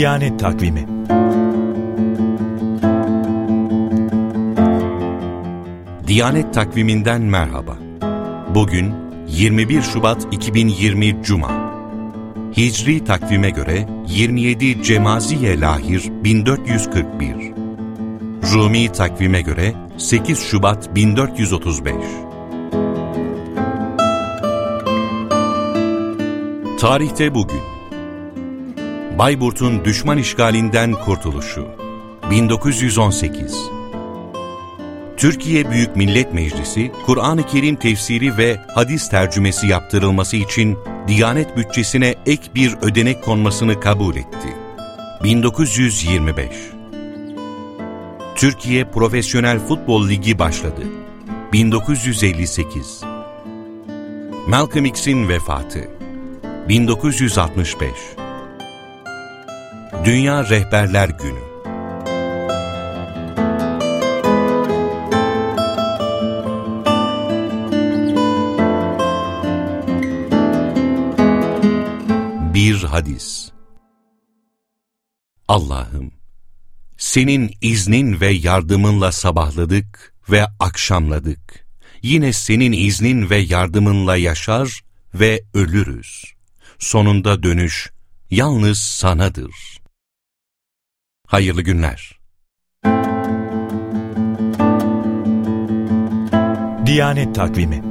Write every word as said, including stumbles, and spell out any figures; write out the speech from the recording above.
Diyanet Takvimi. Diyanet Takviminden merhaba. Bugün yirmi bir Şubat iki bin yirmi Cuma. Hicri takvime göre yirmi yedi Cemaziye Lahir bin dört yüz kırk bir. Rumi takvime göre sekiz Şubat bin dört yüz otuz beş. Tarihte bugün. Bayburt'un düşman işgalinden kurtuluşu. bin dokuz yüz on sekiz. Türkiye Büyük Millet Meclisi, Kur'an-ı Kerim tefsiri ve hadis tercümesi yaptırılması için Diyanet bütçesine ek bir ödenek konmasını kabul etti. bin dokuz yüz yirmi beş. Türkiye Profesyonel Futbol Ligi başladı. bin dokuz yüz elli sekiz. Malcolm X'in vefatı. bin dokuz yüz altmış beş. Dünya Rehberler Günü. Bir hadis. Allah'ım, senin iznin ve yardımınla sabahladık ve akşamladık. Yine senin iznin ve yardımınla yaşar ve ölürüz. Sonunda dönüş yalnız sanadır. Hayırlı günler. Diyanet Takvimi.